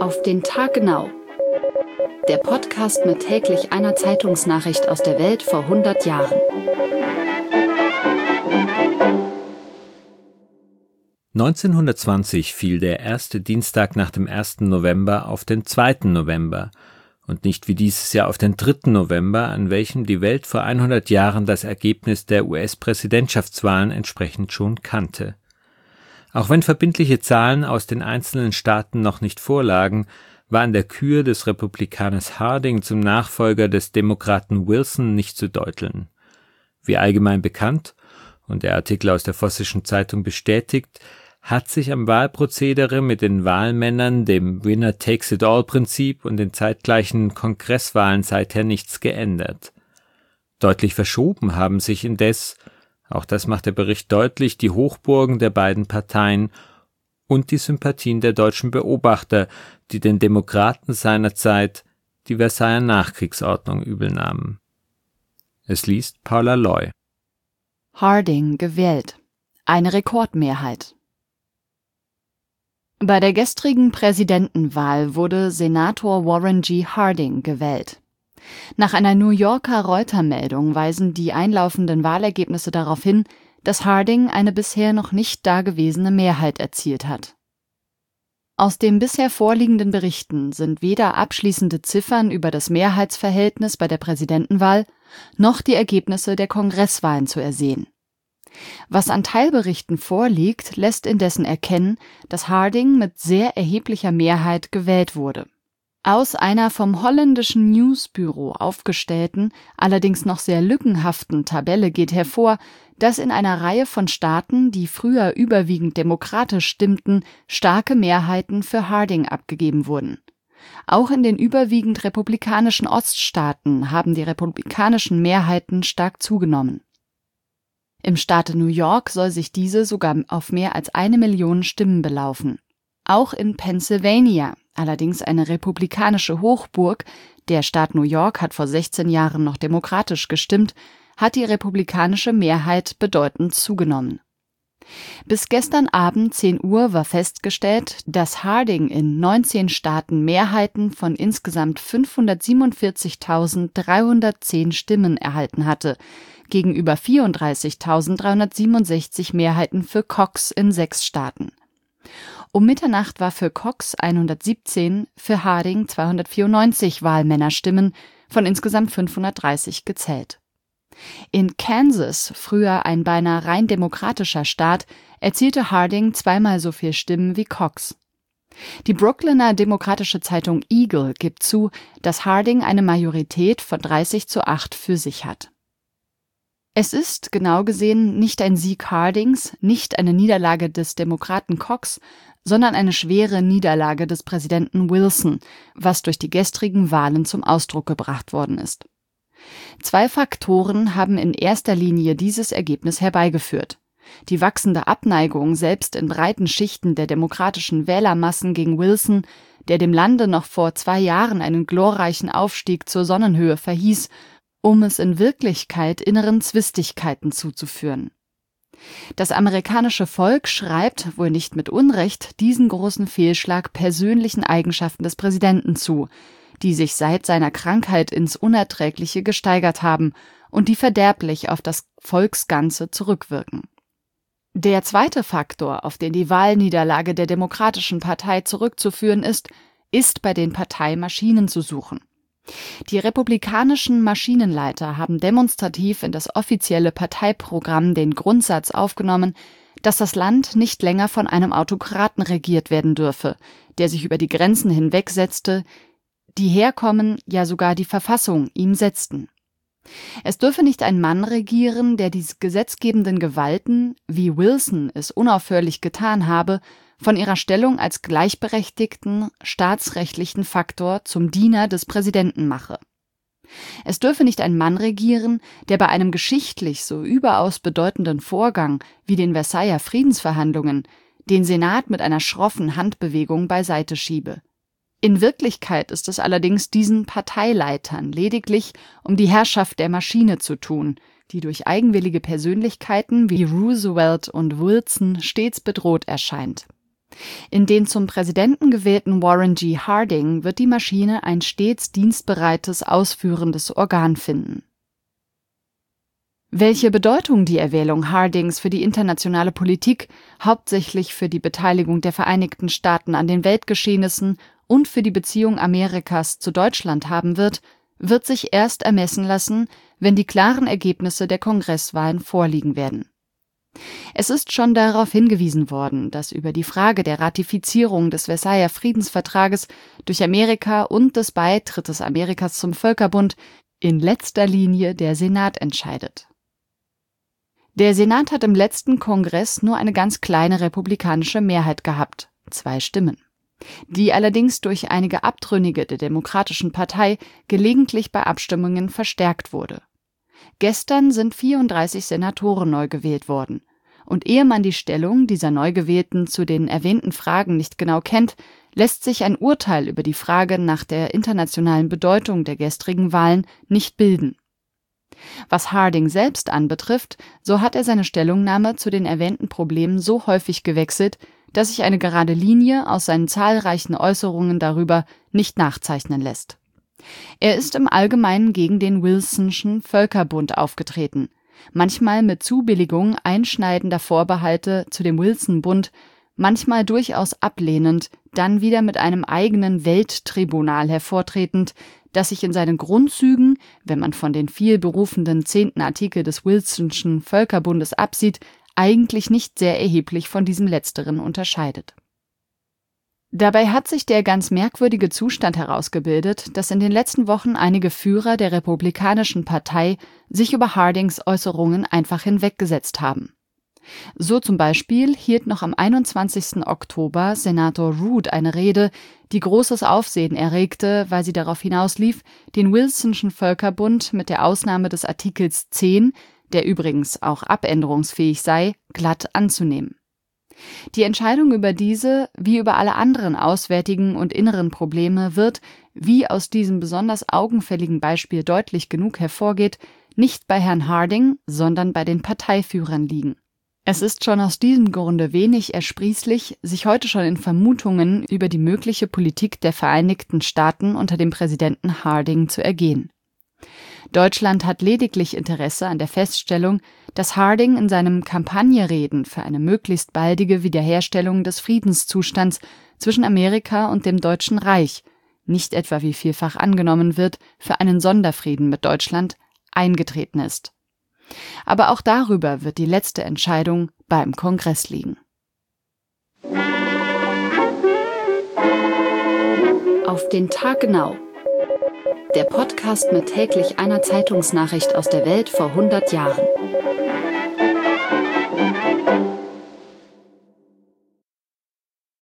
Auf den Tag genau. Der Podcast mit täglich einer Zeitungsnachricht aus der Welt vor 100 Jahren. (1920) fiel der erste Dienstag nach dem 1. November auf den 2. November und nicht wie dieses Jahr auf den 3. November, an welchem die Welt vor 100 Jahren das Ergebnis der US-Präsidentschaftswahlen entsprechend schon kannte. Auch wenn verbindliche Zahlen aus den einzelnen Staaten noch nicht vorlagen, war an der Kür des Republikaners Harding zum Nachfolger des Demokraten Wilson nicht zu deuteln. Wie allgemein bekannt, und der Artikel aus der Vossischen Zeitung bestätigt, hat sich am Wahlprozedere mit den Wahlmännern, dem Winner-takes-it-all-Prinzip und den zeitgleichen Kongresswahlen seither nichts geändert. Deutlich verschoben haben sich indes, auch das macht der Bericht deutlich, die Hochburgen der beiden Parteien und die Sympathien der deutschen Beobachter, die den Demokraten seinerzeit die Versailler Nachkriegsordnung übelnahmen. Es liest Paula Loy. Harding gewählt. Eine Rekordmehrheit. Bei der gestrigen Präsidentenwahl wurde Senator Warren G. Harding gewählt. Nach einer New Yorker Reuters-Meldung weisen die einlaufenden Wahlergebnisse darauf hin, dass Harding eine bisher noch nicht dagewesene Mehrheit erzielt hat. Aus den bisher vorliegenden Berichten sind weder abschließende Ziffern über das Mehrheitsverhältnis bei der Präsidentenwahl noch die Ergebnisse der Kongresswahlen zu ersehen. Was an Teilberichten vorliegt, lässt indessen erkennen, dass Harding mit sehr erheblicher Mehrheit gewählt wurde. Aus einer vom holländischen Newsbüro aufgestellten, allerdings noch sehr lückenhaften Tabelle geht hervor, dass in einer Reihe von Staaten, die früher überwiegend demokratisch stimmten, starke Mehrheiten für Harding abgegeben wurden. Auch in den überwiegend republikanischen Oststaaten haben die republikanischen Mehrheiten stark zugenommen. Im Staate New York soll sich diese sogar auf mehr als 1 Million Stimmen belaufen. Auch in Pennsylvania, allerdings eine republikanische Hochburg, der Staat New York hat vor 16 Jahren noch demokratisch gestimmt, hat die republikanische Mehrheit bedeutend zugenommen. Bis gestern Abend 10 Uhr war festgestellt, dass Harding in 19 Staaten Mehrheiten von insgesamt 547.310 Stimmen erhalten hatte, gegenüber 34.367 Mehrheiten für Cox in 6 Staaten. Um Mitternacht war für Cox 117, für Harding 294 Wahlmännerstimmen von insgesamt 530 gezählt. In Kansas, früher ein beinahe rein demokratischer Staat, erzielte Harding 2-mal so viel Stimmen wie Cox. Die Brooklyner demokratische Zeitung Eagle gibt zu, dass Harding eine Majorität von 30:8 für sich hat. Es ist, genau gesehen, nicht ein Sieg Hardings, nicht eine Niederlage des Demokraten Cox, sondern eine schwere Niederlage des Präsidenten Wilson, was durch die gestrigen Wahlen zum Ausdruck gebracht worden ist. 2 Faktoren haben in erster Linie dieses Ergebnis herbeigeführt: die wachsende Abneigung selbst in breiten Schichten der demokratischen Wählermassen gegen Wilson, der dem Lande noch vor 2 Jahren einen glorreichen Aufstieg zur Sonnenhöhe verhieß, um es in Wirklichkeit inneren Zwistigkeiten zuzuführen. Das amerikanische Volk schreibt, wohl nicht mit Unrecht, diesen großen Fehlschlag persönlichen Eigenschaften des Präsidenten zu, die sich seit seiner Krankheit ins Unerträgliche gesteigert haben und die verderblich auf das Volksganze zurückwirken. Der zweite Faktor, auf den die Wahlniederlage der Demokratischen Partei zurückzuführen ist bei den Parteimaschinen zu suchen. Die republikanischen Maschinenleiter haben demonstrativ in das offizielle Parteiprogramm den Grundsatz aufgenommen, dass das Land nicht länger von einem Autokraten regiert werden dürfe, der sich über die Grenzen hinwegsetzte, die Herkommen, ja sogar die Verfassung ihm setzten. Es dürfe nicht ein Mann regieren, der die gesetzgebenden Gewalten, wie Wilson es unaufhörlich getan habe, von ihrer Stellung als gleichberechtigten, staatsrechtlichen Faktor zum Diener des Präsidenten mache. Es dürfe nicht ein Mann regieren, der bei einem geschichtlich so überaus bedeutenden Vorgang wie den Versailler Friedensverhandlungen den Senat mit einer schroffen Handbewegung beiseite schiebe. In Wirklichkeit ist es allerdings diesen Parteileitern lediglich um die Herrschaft der Maschine zu tun, die durch eigenwillige Persönlichkeiten wie Roosevelt und Wilson stets bedroht erscheint. In den zum Präsidenten gewählten Warren G. Harding wird die Maschine ein stets dienstbereites, ausführendes Organ finden. Welche Bedeutung die Erwählung Hardings für die internationale Politik, hauptsächlich für die Beteiligung der Vereinigten Staaten an den Weltgeschehnissen und für die Beziehung Amerikas zu Deutschland haben wird, wird sich erst ermessen lassen, wenn die klaren Ergebnisse der Kongresswahlen vorliegen werden. Es ist schon darauf hingewiesen worden, dass über die Frage der Ratifizierung des Versailler Friedensvertrages durch Amerika und des Beitrittes Amerikas zum Völkerbund in letzter Linie der Senat entscheidet. Der Senat hat im letzten Kongress nur eine ganz kleine republikanische Mehrheit gehabt, 2 Stimmen, die allerdings durch einige Abtrünnige der Demokratischen Partei gelegentlich bei Abstimmungen verstärkt wurde. Gestern sind 34 Senatoren neu gewählt worden. Und ehe man die Stellung dieser Neugewählten zu den erwähnten Fragen nicht genau kennt, lässt sich ein Urteil über die Frage nach der internationalen Bedeutung der gestrigen Wahlen nicht bilden. Was Harding selbst anbetrifft, so hat er seine Stellungnahme zu den erwähnten Problemen so häufig gewechselt, dass sich eine gerade Linie aus seinen zahlreichen Äußerungen darüber nicht nachzeichnen lässt. Er ist im Allgemeinen gegen den Wilsonschen Völkerbund aufgetreten, manchmal mit Zubilligung einschneidender Vorbehalte zu dem Wilson-Bund, manchmal durchaus ablehnend, dann wieder mit einem eigenen Welttribunal hervortretend, das sich in seinen Grundzügen, wenn man von den viel berufenden 10. Artikel des Wilsonschen Völkerbundes absieht, eigentlich nicht sehr erheblich von diesem letzteren unterscheidet. Dabei hat sich der ganz merkwürdige Zustand herausgebildet, dass in den letzten Wochen einige Führer der Republikanischen Partei sich über Hardings Äußerungen einfach hinweggesetzt haben. So zum Beispiel hielt noch am 21. Oktober Senator Root eine Rede, die großes Aufsehen erregte, weil sie darauf hinauslief, den Wilsonschen Völkerbund mit der Ausnahme des Artikels 10, der übrigens auch abänderungsfähig sei, glatt anzunehmen. Die Entscheidung über diese, wie über alle anderen auswärtigen und inneren Probleme wird, wie aus diesem besonders augenfälligen Beispiel deutlich genug hervorgeht, nicht bei Herrn Harding, sondern bei den Parteiführern liegen. Es ist schon aus diesem Grunde wenig ersprießlich, sich heute schon in Vermutungen über die mögliche Politik der Vereinigten Staaten unter dem Präsidenten Harding zu ergehen. Deutschland hat lediglich Interesse an der Feststellung, dass Harding in seinem Kampagnenreden für eine möglichst baldige Wiederherstellung des Friedenszustands zwischen Amerika und dem Deutschen Reich, nicht etwa wie vielfach angenommen wird, für einen Sonderfrieden mit Deutschland, eingetreten ist. Aber auch darüber wird die letzte Entscheidung beim Kongress liegen. Auf den Tag genau. Der Podcast mit täglich einer Zeitungsnachricht aus der Welt vor 100 Jahren.